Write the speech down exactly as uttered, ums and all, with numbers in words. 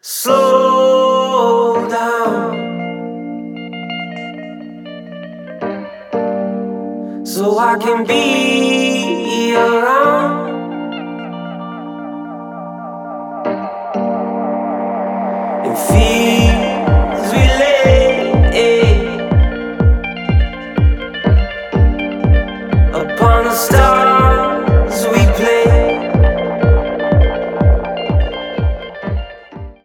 Slow down so I can be around. It feels related upon the stars.